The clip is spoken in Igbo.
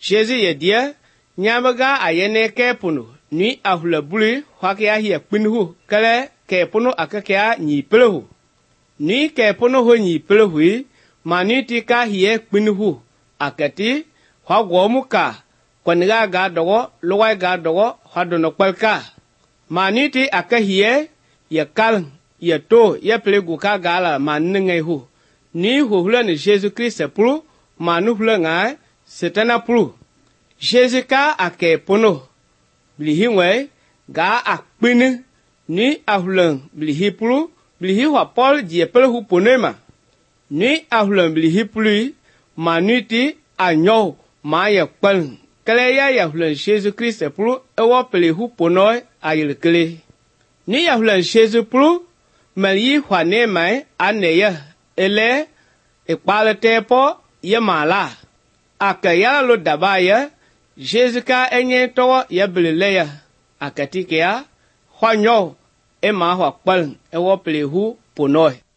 Jésus ye dia nyamaga ayene ke punu ni ahula buli hwakia hiya pinhu kale ke punu akakia ni pelahu ni ke punu ho ni pelahu mani tika hiye pinhu akati hwagwomuka kwaniga ga dogo luwai ga dogo hwadono kwalka mani ti akahiye ya kal ya to ya plegu ka gala maninge hu ni hula ni Jésus Christ pru manu hula nga setana pru Jésus ka ake pono blihingwe ga akpini ni ahulang blihi pru blihi wa Paul die pelahu ponema ni ahulang blihi plu manuti anyo ma ya kwal kale ya hulang Jésus Christ pru ewo pelahu pono ayilkele ni ahulang Jésus pru mali hwane mai aneya ele ekpalete po ye mala akaya lo dabaya Jésus ka enye to ya bileleya akatike ya hwanyo ema hwa kwal ewo plehu ponoi